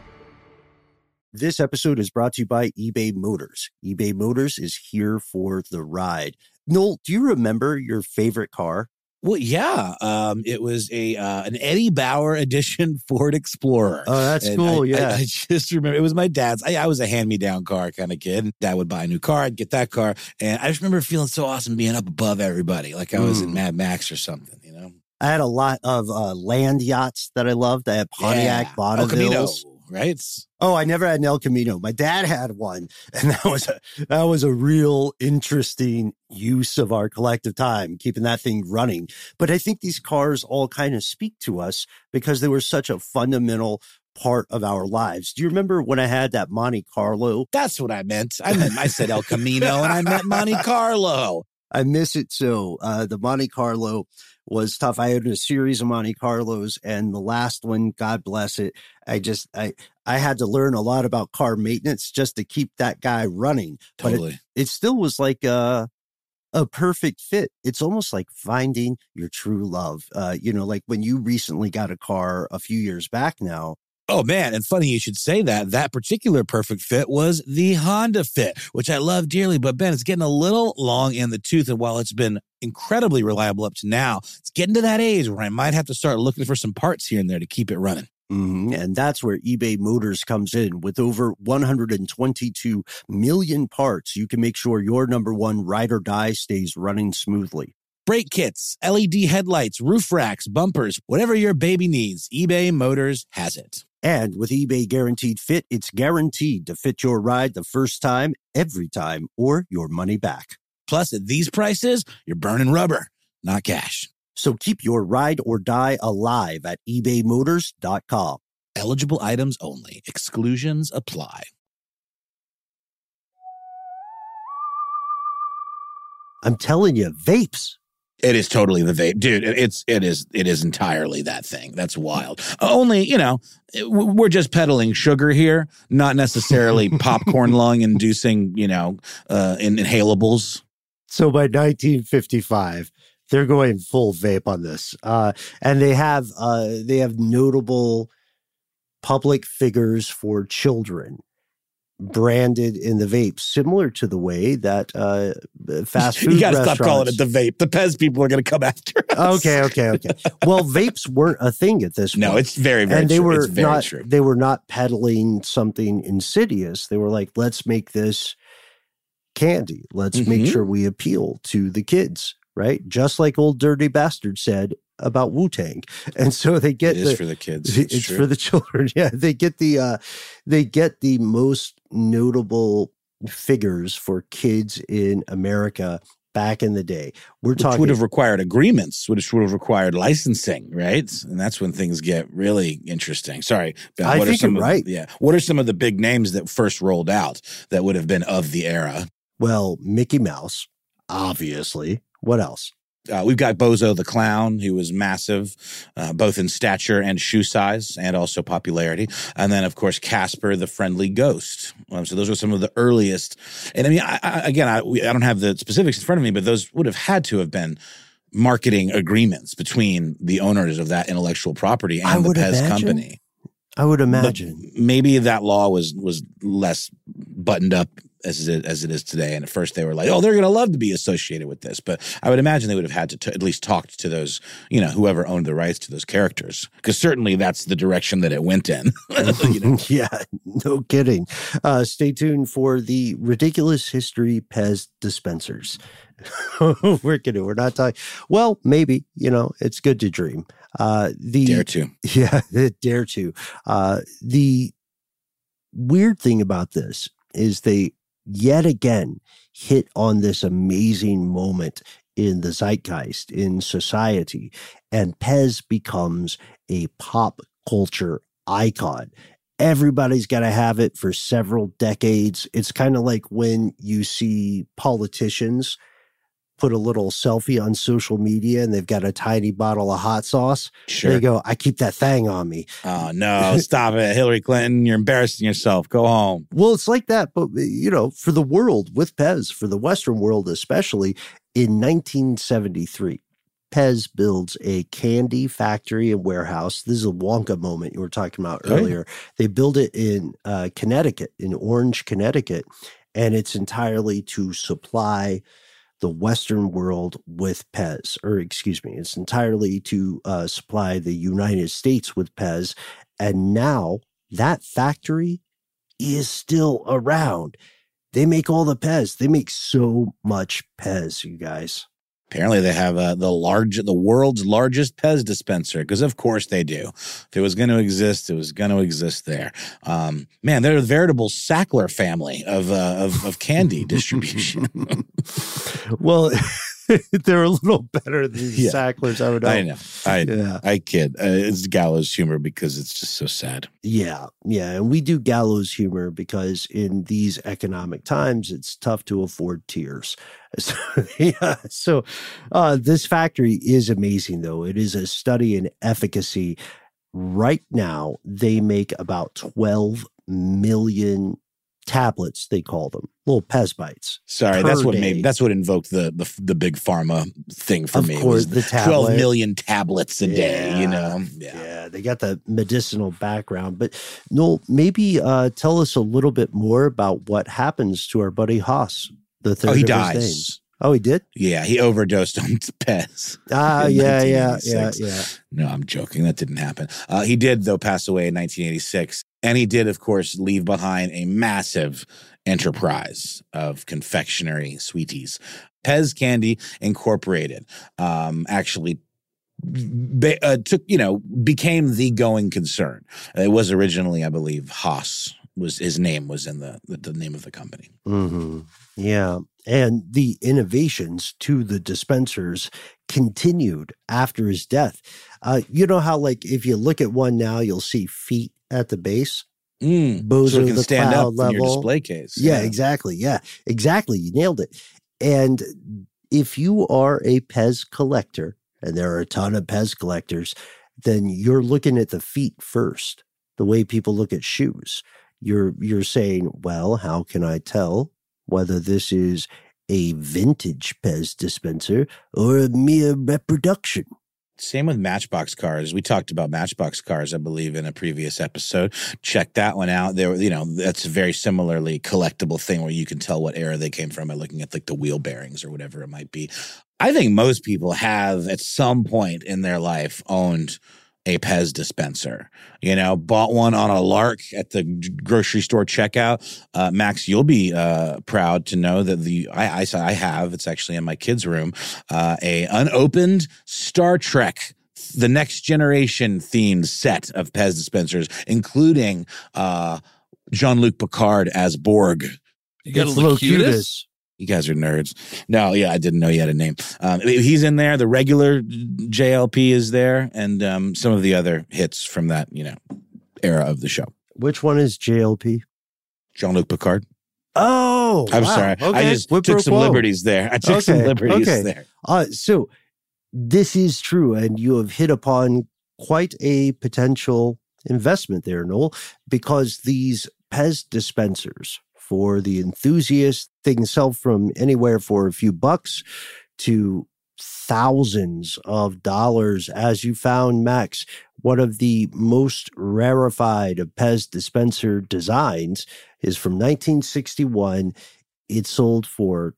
[SPEAKER 2] This episode is brought to you by eBay Motors. eBay Motors is here for the ride. Noel, do you remember your favorite car?
[SPEAKER 4] Well, yeah. It was an Eddie Bauer edition Ford Explorer.
[SPEAKER 2] Oh, that's
[SPEAKER 4] And
[SPEAKER 2] cool.
[SPEAKER 4] I just remember it was my dad's. I was a hand-me-down car kind of kid. Dad would buy a new car. I'd get that car. And I just remember feeling so awesome being up above everybody, like I was in Mad Max or something, you know?
[SPEAKER 2] I had a lot of land yachts that I loved. I had Pontiac Bonnevilles.
[SPEAKER 4] Right?
[SPEAKER 2] Oh, I never had an El Camino. My dad had one, and that was a real interesting use of our collective time, keeping that thing running. But I think these cars all kind of speak to us because they were such a fundamental part of our lives. Do you remember when I had that Monte Carlo?
[SPEAKER 4] That's what I meant. I said El Camino, and I meant Monte Carlo.
[SPEAKER 2] I miss it so. The Monte Carlo was tough. I had a series of Monte Carlos, and the last one, God bless it, I had to learn a lot about car maintenance just to keep that guy running.
[SPEAKER 4] Totally.
[SPEAKER 2] But it still was like a perfect fit. It's almost like finding your true love. Like when you recently got a car a few years back now.
[SPEAKER 4] Oh, man. And funny you should say that. That particular perfect fit was the Honda Fit, which I love dearly. But, Ben, it's getting a little long in the tooth. And while it's been incredibly reliable up to now, it's getting to that age where I might have to start looking for some parts here and there to keep it running.
[SPEAKER 2] And that's where eBay Motors comes in. With over 122 million parts, you can make sure your number one ride or die stays running smoothly.
[SPEAKER 4] Brake kits, LED headlights, roof racks, bumpers, whatever your baby needs, eBay Motors has it.
[SPEAKER 2] And with eBay Guaranteed Fit, it's guaranteed to fit your ride the first time, every time, or your money back.
[SPEAKER 4] Plus, at these prices, you're burning rubber, not cash.
[SPEAKER 2] So keep your ride or die alive at ebaymotors.com.
[SPEAKER 4] Eligible items only. Exclusions apply.
[SPEAKER 2] I'm telling you, vapes.
[SPEAKER 4] It is totally the vape, dude. It is entirely that thing. That's wild. Only, we're just peddling sugar here, not necessarily popcorn lung inducing, inhalables.
[SPEAKER 2] So by 1955, they're going full vape on this, and they have notable public figures for children branded in the vape, similar to the way that fast food
[SPEAKER 4] you gotta
[SPEAKER 2] restaurants.
[SPEAKER 4] Stop calling it the vape. The Pez people are gonna come after us.
[SPEAKER 2] Okay. Well, vapes weren't a thing at this point.
[SPEAKER 4] No, it's very, very
[SPEAKER 2] and they
[SPEAKER 4] true.
[SPEAKER 2] were
[SPEAKER 4] it's very
[SPEAKER 2] not.
[SPEAKER 4] true.
[SPEAKER 2] They were not peddling something insidious. They were like, let's make this candy. Let's make sure we appeal to the kids, right? Just like Old Dirty Bastard said about Wu-Tang. And so they get
[SPEAKER 4] it is for the kids.
[SPEAKER 2] It's for the children. Yeah, they get the most notable figures for kids in America back in the day. Which
[SPEAKER 4] would have required agreements, which would have required licensing, right? And that's when things get really interesting. Sorry, Ben,
[SPEAKER 2] I think you're right.
[SPEAKER 4] Yeah. What are some of the big names that first rolled out that would have been of the era?
[SPEAKER 2] Well, Mickey Mouse, obviously. What else?
[SPEAKER 4] We've got Bozo the Clown, who was massive, both in stature and shoe size, and also popularity. And then, of course, Casper the Friendly Ghost. So those are some of the earliest. And I mean, I don't have the specifics in front of me, but those would have had to have been marketing agreements between the owners of that intellectual property and the Pez company.
[SPEAKER 2] I would imagine.
[SPEAKER 4] But maybe that law was less buttoned up as it is today. And at first they were like, oh, they're going to love to be associated with this. But I would imagine they would have had to at least talk to those, whoever owned the rights to those characters. Because certainly that's the direction that it went in.
[SPEAKER 2] Yeah, no kidding. Stay tuned for the Ridiculous History Pez dispensers. We're not talking. Well, maybe, it's good to dream.
[SPEAKER 4] Dare to.
[SPEAKER 2] Yeah, dare to. The weird thing about this is they yet again hit on this amazing moment in the zeitgeist, in society, and Pez becomes a pop culture icon. Everybody's got to have it for several decades. It's kind of like when you see politicians put a little selfie on social media and they've got a tiny bottle of hot sauce.
[SPEAKER 4] Sure.
[SPEAKER 2] They go, I keep that thing on me.
[SPEAKER 4] Oh, no, stop it. Hillary Clinton, you're embarrassing yourself. Go home.
[SPEAKER 2] Well, it's like that. But, for the world with Pez, for the Western world especially, in 1973, Pez builds a candy factory and warehouse. This is a Wonka moment you were talking about earlier. They build it in Connecticut, in Orange, Connecticut, and it's entirely to supply the Western world with Pez, it's entirely to supply the United States with Pez. And now that factory is still around. They make all the Pez. They make so much Pez, you guys.
[SPEAKER 4] Apparently they have the world's largest Pez dispenser, because of course they do. If it was going to exist, it was going to exist there. Man, they're a veritable Sackler family of candy distribution.
[SPEAKER 2] Well, they're a little better than Sacklers, I would know.
[SPEAKER 4] I know. I kid. It's gallows humor because it's just so sad.
[SPEAKER 2] Yeah. And we do gallows humor because in these economic times, it's tough to afford tears. So this factory is amazing, though. It is a study in efficacy. Right now, they make about 12 million tablets, they call them, little Pez bites.
[SPEAKER 4] Sorry, that's what invoked the big pharma thing for me.
[SPEAKER 2] Of course, the
[SPEAKER 4] 12 million tablets a day,
[SPEAKER 2] Yeah, they got the medicinal background. But Noel, maybe tell us a little bit more about what happens to our buddy Haas, the third
[SPEAKER 4] he
[SPEAKER 2] of
[SPEAKER 4] dies.
[SPEAKER 2] his name. Oh, he did?
[SPEAKER 4] Yeah, he overdosed on Pez.
[SPEAKER 2] Yeah.
[SPEAKER 4] No, I'm joking. That didn't happen. He did, though, pass away in 1986. And he did, of course, leave behind a massive enterprise of confectionery sweeties. Pez Candy Incorporated actually became the going concern. It was originally, I believe, Haas. His name was in the name of the company.
[SPEAKER 2] Mm-hmm. Yeah. And the innovations to the dispensers continued after his death. You know how, like, if you look at one now, you'll see feet at the base.
[SPEAKER 4] So it can stand up in your display case.
[SPEAKER 2] Yeah, exactly. Yeah, exactly. You nailed it. And if you are a Pez collector, and there are a ton of Pez collectors, then you're looking at the feet first, the way people look at shoes. You're saying, well, how can I tell whether this is a vintage Pez dispenser or a mere reproduction?
[SPEAKER 4] Same with Matchbox cars. We talked about Matchbox cars, I believe, in a previous episode. Check that one out. There, that's a very similarly collectible thing where you can tell what era they came from by looking at like the wheel bearings or whatever it might be. I think most people have at some point in their life owned a Pez dispenser, bought one on a lark at the grocery store checkout. Max, you'll be proud to know that I have, it's actually in my kids' room, a unopened Star Trek, the Next Generation themed set of Pez dispensers, including Jean-Luc Picard as Borg.
[SPEAKER 5] You got
[SPEAKER 2] It's
[SPEAKER 5] a Locutus?
[SPEAKER 4] You guys are nerds. No, yeah, I didn't know you had a name. He's in there. The regular JLP is there, and some of the other hits from that, era of the show.
[SPEAKER 2] Which one is JLP?
[SPEAKER 4] Jean-Luc Picard.
[SPEAKER 2] Oh,
[SPEAKER 4] I'm sorry.
[SPEAKER 2] Okay.
[SPEAKER 4] I just took some liberties there. There.
[SPEAKER 2] So this is true, and you have hit upon quite a potential investment there, Noel, because these Pez dispensers, for the enthusiast, they can sell from anywhere for a few bucks to thousands of dollars. As you found, Max, one of the most rarefied of Pez dispenser designs is from 1961. It sold for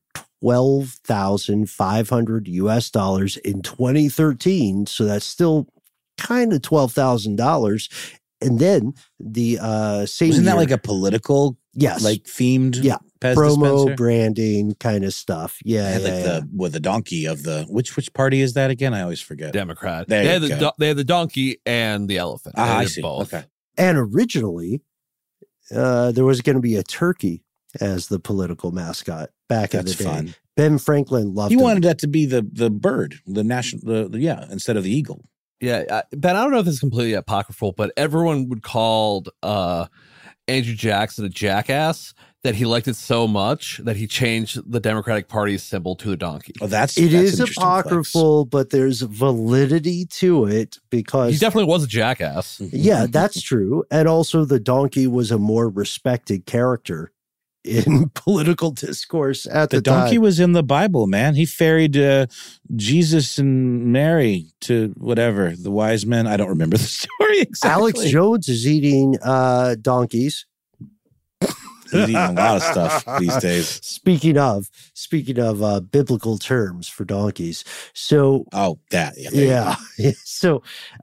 [SPEAKER 2] $12,500 US in 2013. So that's still kind of $12,000. And then the same
[SPEAKER 4] Wasn't that
[SPEAKER 2] year,
[SPEAKER 4] like a political, themed Pez
[SPEAKER 2] promo
[SPEAKER 4] dispenser?
[SPEAKER 2] branding kind of stuff? Yeah,
[SPEAKER 4] with the donkey of the which party is that again? I always forget.
[SPEAKER 5] Democrat.
[SPEAKER 4] They
[SPEAKER 5] had the donkey and the elephant.
[SPEAKER 4] I see.
[SPEAKER 5] Both.
[SPEAKER 4] Okay.
[SPEAKER 2] And originally, there was going to be a turkey as the political mascot back in the day.
[SPEAKER 4] That's fun.
[SPEAKER 2] Ben Franklin loved
[SPEAKER 4] He
[SPEAKER 2] him.
[SPEAKER 4] wanted that to be the bird, the national, instead of the eagle.
[SPEAKER 5] Yeah, Ben, I don't know if this is completely apocryphal, but everyone would call Andrew Jackson a jackass, that he liked it so much that he changed the Democratic Party's symbol to a donkey.
[SPEAKER 4] Oh, that's
[SPEAKER 2] is
[SPEAKER 4] interesting
[SPEAKER 2] apocryphal, but there's validity to it because
[SPEAKER 5] he definitely was a jackass.
[SPEAKER 2] Yeah, that's true. And also the donkey was a more respected character in political discourse at the time.
[SPEAKER 4] The donkey was in the Bible, man. He ferried Jesus and Mary to whatever, the wise men. I don't remember the story exactly.
[SPEAKER 2] Alex Jones is eating donkeys.
[SPEAKER 4] He's eating a lot of stuff these days.
[SPEAKER 2] Speaking of biblical terms for donkeys. So yeah. So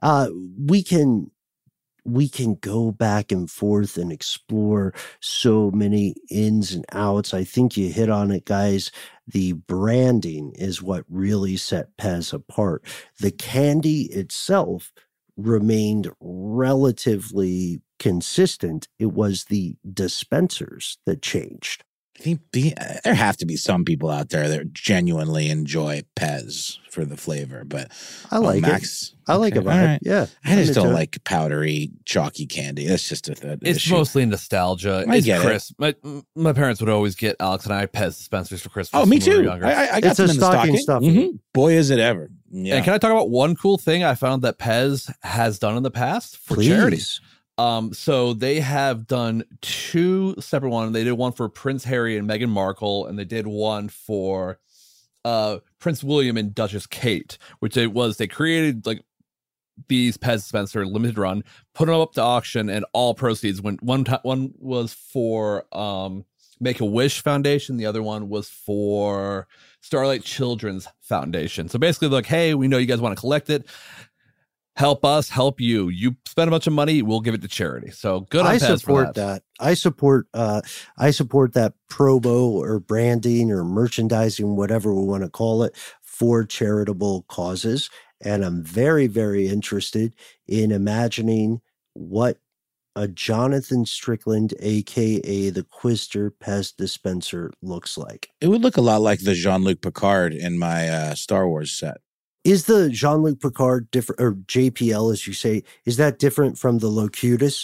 [SPEAKER 2] we can go back and forth and explore so many ins and outs. I think you hit on it, guys. The branding is what really set Pez apart. The candy itself remained relatively consistent. It was the dispensers that changed.
[SPEAKER 4] I think there have to be some people out there that genuinely enjoy Pez for the flavor, but
[SPEAKER 2] I like
[SPEAKER 4] Max,
[SPEAKER 2] it. I like it.
[SPEAKER 4] Right.
[SPEAKER 2] Yeah,
[SPEAKER 4] I just don't like powdery, chalky candy. That's just
[SPEAKER 5] it's
[SPEAKER 4] issue.
[SPEAKER 5] Mostly nostalgia.
[SPEAKER 4] I get
[SPEAKER 5] it. My parents would always get Alex and I Pez dispensers for Christmas.
[SPEAKER 4] Oh, me too.
[SPEAKER 5] We were younger.
[SPEAKER 4] I got some in the stocking stuff. Mm-hmm. Boy, is it ever! Yeah.
[SPEAKER 5] And can I talk about one cool thing I found that Pez has done in the past for charities? So they have done two separate ones. They did one for Prince Harry and Meghan Markle, and they did one for Prince William and Duchess Kate, which they created like these Pez dispenser limited run, put them up to auction, and all proceeds went. One was for Make-A-Wish Foundation, the other one was for Starlight Children's Foundation. So basically, like, hey, we know you guys want to collect it. Help us, help you. You spend a bunch of money, we'll give it to charity. So good on Pez for that.
[SPEAKER 2] I support that promo or branding or merchandising, whatever we want to call it, for charitable causes. And I'm very, very interested in imagining what a Jonathan Strickland, a.k.a. the Quister Pez dispenser, looks like.
[SPEAKER 4] It would look a lot like the Jean-Luc Picard in my Star Wars set.
[SPEAKER 2] Is the Jean-Luc Picard different, or JPL, as you say, is that different from the Locutus?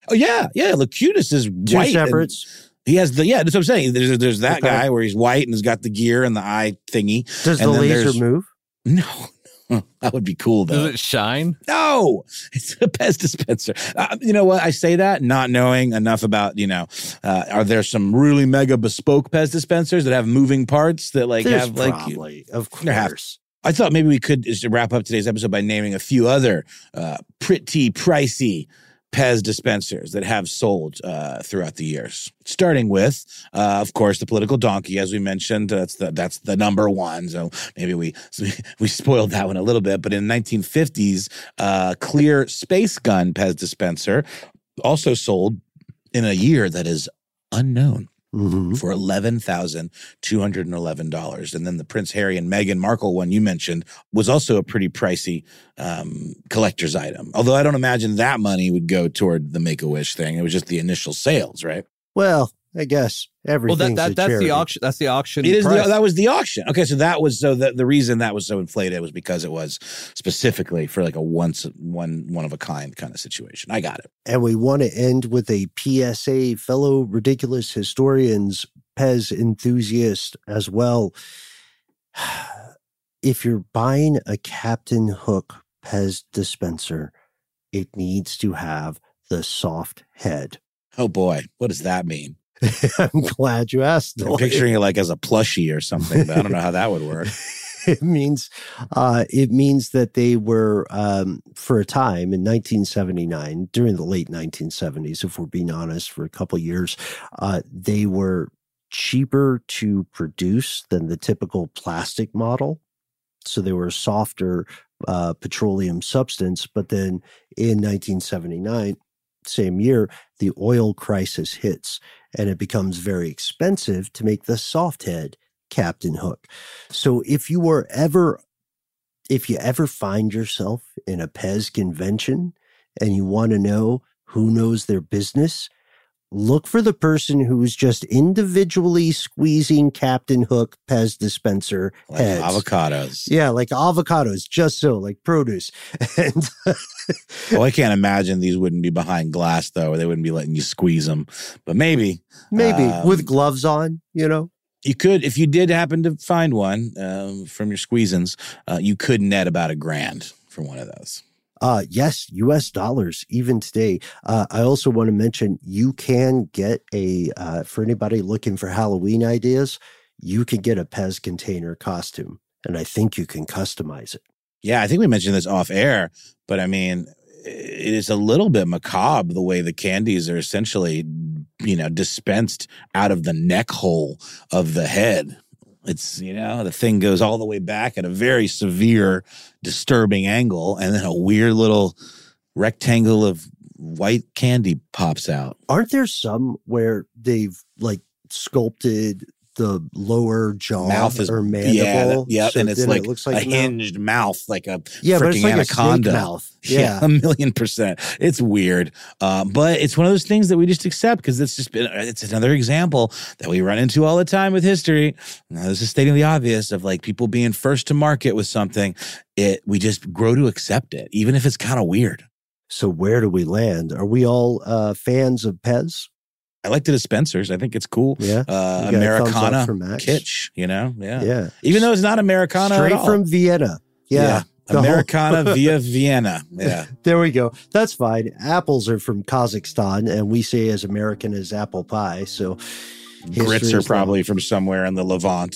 [SPEAKER 4] Oh, yeah. Locutus is
[SPEAKER 2] Two
[SPEAKER 4] white.
[SPEAKER 2] separates.
[SPEAKER 4] He has that's what I'm saying. There's that guy where he's white and has got the gear and the eye thingy.
[SPEAKER 2] Does the laser move?
[SPEAKER 4] No. That would be cool, though.
[SPEAKER 5] Does it shine?
[SPEAKER 4] No, it's a Pez dispenser. You know what? I say that not knowing enough about, are there some really mega bespoke Pez dispensers that have moving parts that
[SPEAKER 2] There's probably, of course.
[SPEAKER 4] I thought maybe we could just wrap up today's episode by naming a few other pretty pricey Pez dispensers that have sold throughout the years. Starting with, of course, the political donkey, as we mentioned. That's the number one. So maybe we spoiled that one a little bit. But in the 1950s, clear space gun Pez dispenser also sold in a year that is unknown.
[SPEAKER 2] Mm-hmm.
[SPEAKER 4] For $11,211. And then the Prince Harry and Meghan Markle one you mentioned was also a pretty pricey collector's item. Although I don't imagine that money would go toward the Make-A-Wish thing. It was just the initial sales, right?
[SPEAKER 2] Well, I guess everything's
[SPEAKER 5] that's the auction. That's the auction.
[SPEAKER 4] It is
[SPEAKER 5] price.
[SPEAKER 4] that was the auction. Okay, so that was the reason that was so inflated was because it was specifically for like a one of a kind kind of situation. I got it.
[SPEAKER 2] And we want to end with a PSA, fellow ridiculous historians, Pez enthusiast as well. If you're buying a Captain Hook Pez dispenser, it needs to have the soft head.
[SPEAKER 4] Oh boy, what does that mean?
[SPEAKER 2] I'm glad you asked.
[SPEAKER 4] I'm picturing it like as a plushie or something, but I don't know how that would work.
[SPEAKER 2] It means that they were, for a time in 1979, during the late 1970s, if we're being honest, for a couple of years, they were cheaper to produce than the typical plastic model. So they were a softer petroleum substance. But then in 1979, same year, the oil crisis hits and it becomes very expensive to make the soft head Captain Hook. So if you ever find yourself in a Pez convention and you want to know who knows their business, look for the person who's just individually squeezing Captain Hook Pez dispenser heads.
[SPEAKER 4] Like avocados.
[SPEAKER 2] Yeah, like avocados, just so, like produce. And
[SPEAKER 4] well, I can't imagine these wouldn't be behind glass, though, or they wouldn't be letting you squeeze them. But maybe.
[SPEAKER 2] With gloves on,
[SPEAKER 4] You could, if you did happen to find one from your squeezins, you could net about $1,000 for one of those.
[SPEAKER 2] Yes, US dollars, even today. I also want to mention you can get for anybody looking for Halloween ideas, you can get a Pez container costume, and I think you can customize it.
[SPEAKER 4] Yeah, I think we mentioned this off air, but I mean, it is a little bit macabre the way the candies are essentially, dispensed out of the neck hole of the head. It's, the thing goes all the way back at a very severe, disturbing angle, and then a weird little rectangle of white candy pops out.
[SPEAKER 2] Aren't there some where they've sculpted the lower jaw or mandible?
[SPEAKER 4] Yeah,
[SPEAKER 2] so
[SPEAKER 4] and it's
[SPEAKER 2] it looks like
[SPEAKER 4] a hinged mouth, like a
[SPEAKER 2] but it's
[SPEAKER 4] freaking
[SPEAKER 2] like
[SPEAKER 4] anaconda.
[SPEAKER 2] A snake mouth. Yeah,
[SPEAKER 4] 1,000,000%. It's weird, but it's one of those things that we just accept because it's another example that we run into all the time with history. Now, this is stating the obvious of people being first to market with something. We just grow to accept it, even if it's kind of weird.
[SPEAKER 2] So where do we land? Are we all fans of Pez?
[SPEAKER 4] I like the dispensers. I think it's cool.
[SPEAKER 2] Yeah.
[SPEAKER 4] Americana kitsch, Yeah. Even though it's not Americana
[SPEAKER 2] Straight
[SPEAKER 4] at all.
[SPEAKER 2] from Vienna. Yeah.
[SPEAKER 4] Americana via Vienna. Yeah.
[SPEAKER 2] There we go. That's fine. Apples are from Kazakhstan, and we say as American as apple pie. So
[SPEAKER 4] grits are probably from somewhere in the Levant.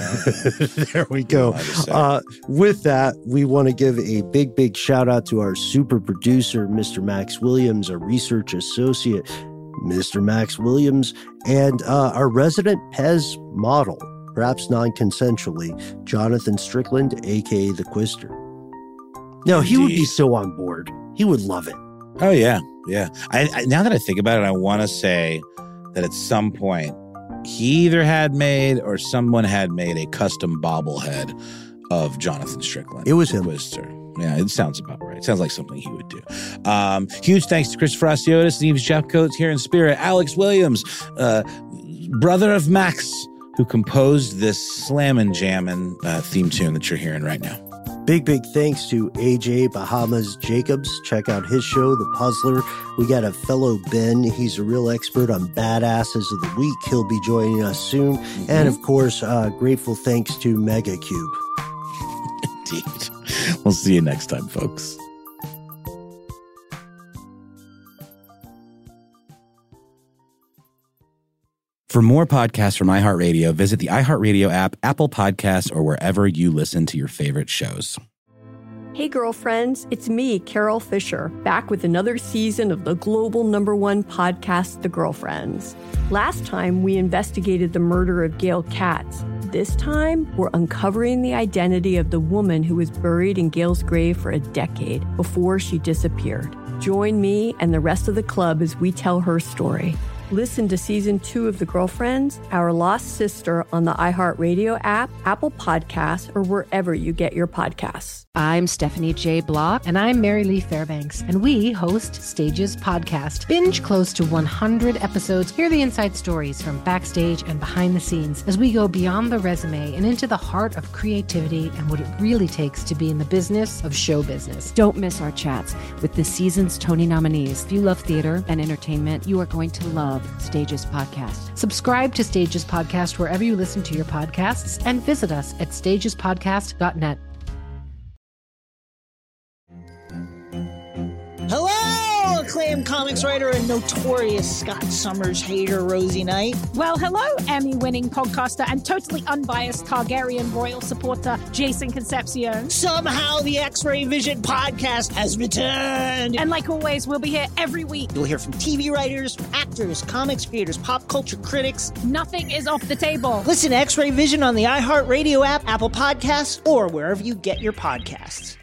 [SPEAKER 2] There we go. With that, we want to give a big, big shout out to our super producer, Mr. Max Williams, our research associate, Mr. Max Williams, and our resident Pez model, perhaps non-consensually, Jonathan Strickland, a.k.a. the Quister. No, he would be so on board. He would love it.
[SPEAKER 4] Oh, yeah. Yeah. I now that I think about it, I want to say that at some point, he either had made or someone had made a custom bobblehead of Jonathan Strickland.
[SPEAKER 2] It was him.
[SPEAKER 4] Quister. Yeah, it sounds about right. It sounds like something he would do. Huge thanks to Chris Frasiotis, Neves Jeffcoats here in spirit, Alex Williams, brother of Max, who composed this Slammin' Jammin' theme tune that you're hearing right now.
[SPEAKER 2] Big thanks to AJ Bahamas Jacobs. Check out his show, The Puzzler. We got a fellow Ben. He's a real expert on badasses of the week. He'll be joining us soon. And of course, grateful thanks to MegaCube.
[SPEAKER 4] Indeed. We'll see you next time, folks. For more podcasts from iHeartRadio, visit the iHeartRadio app, Apple Podcasts, or wherever you listen to your favorite shows.
[SPEAKER 3] Hey, girlfriends, it's me, Carol Fisher, back with another season of the global #1 podcast, The Girlfriends. Last time, we investigated the murder of Gail Katz. This time, we're uncovering the identity of the woman who was buried in Gail's grave for a decade before she disappeared. Join me and the rest of the club as we tell her story. Listen to Season 2 of The Girlfriends, Our Lost Sister on the iHeartRadio app, Apple Podcasts, or wherever you get your podcasts.
[SPEAKER 7] I'm Stephanie J. Block.
[SPEAKER 8] And I'm Mary Lee Fairbanks. And we host Stages Podcast. Binge close to 100 episodes. Hear the inside stories from backstage and behind the scenes as we go beyond the resume and into the heart of creativity and what it really takes to be in the business of show business.
[SPEAKER 7] Don't miss our chats with this season's Tony nominees. If you love theater and entertainment, you are going to love Stages Podcast.
[SPEAKER 8] Subscribe to Stages Podcast wherever you listen to your podcasts and visit us at stagespodcast.net.
[SPEAKER 9] Hello, acclaimed comics writer and notorious Scott Summers hater, Rosie Knight.
[SPEAKER 10] Well, hello, Emmy-winning podcaster and totally unbiased Targaryen royal supporter, Jason Concepcion.
[SPEAKER 9] Somehow the X-Ray Vision podcast has returned.
[SPEAKER 10] And like always, we'll be here every week.
[SPEAKER 9] You'll hear from TV writers, actors, comics creators, pop culture critics.
[SPEAKER 10] Nothing is off the table.
[SPEAKER 9] Listen to X-Ray Vision on the iHeartRadio app, Apple Podcasts, or wherever you get your podcasts.